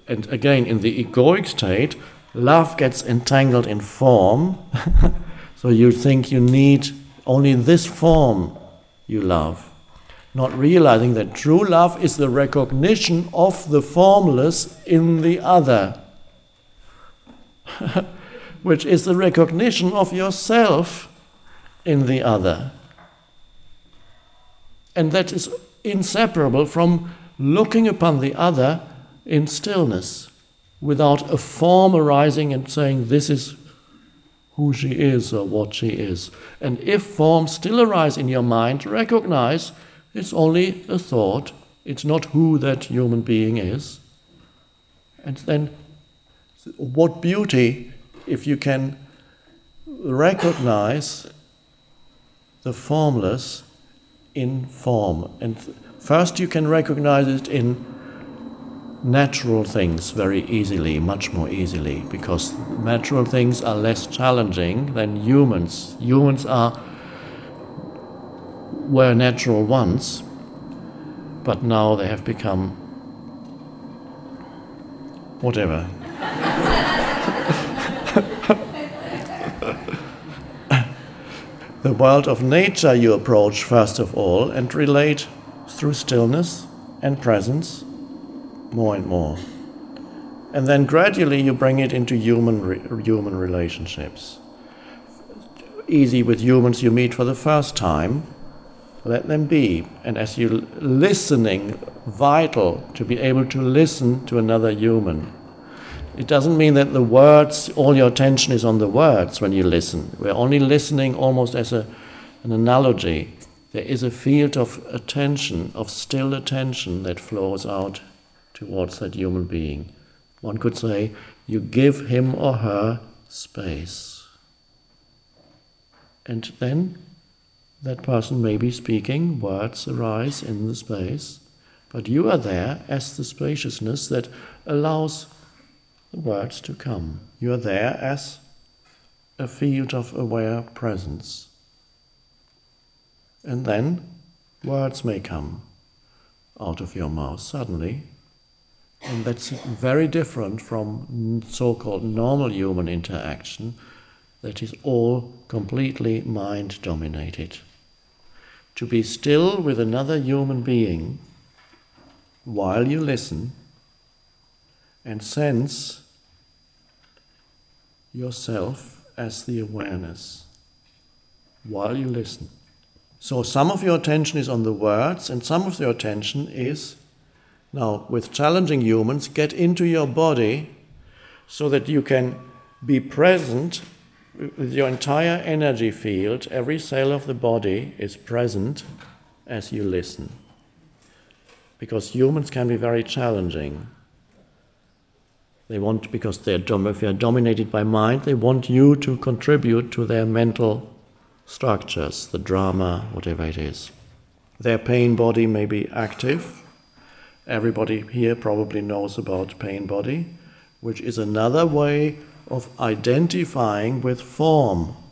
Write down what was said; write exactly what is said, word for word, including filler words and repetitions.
and again, in the egoic state, love gets entangled in form. So you think you need only this form you love, not realizing that true love is the recognition of the formless in the other, which is the recognition of yourself in the other. And that is inseparable from looking upon the other in stillness, without a form arising and saying, this is who she is or what she is. And if forms still arise in your mind, recognize it's only a thought, it's not who that human being is. And then, what beauty if you can recognize the formless in form. And first you can recognize it in natural things very easily, much more easily, because natural things are less challenging than humans. Humans are were natural once, but now they have become whatever. The world of nature you approach first of all and relate through stillness and presence more and more. And then gradually you bring it into human re- human relationships. Easy with humans you meet for the first time, let them be. And as you're listening, vital to be able to listen to another human. It doesn't mean that the words, all your attention is on the words when you listen. We're only listening almost as a, an analogy. There is a field of attention, of still attention that flows out towards that human being. One could say, you give him or her space. And then that person may be speaking, words arise in the space, but you are there as the spaciousness that allows the words to come. You are there as a field of aware presence. And then words may come out of your mouth suddenly, and that's very different from so-called normal human interaction that is all completely mind-dominated. To be still with another human being while you listen and sense yourself as the awareness while you listen. So some of your attention is on the words, and some of your attention is, now with challenging humans, get into your body so that you can be present with your entire energy field. Every cell of the body is present as you listen. Because humans can be very challenging. They want, because they're dom- if they're dominated by mind, they want you to contribute to their mental structures, the drama, whatever it is. Their pain body may be active. Everybody here probably knows about pain body, which is another way of identifying with form.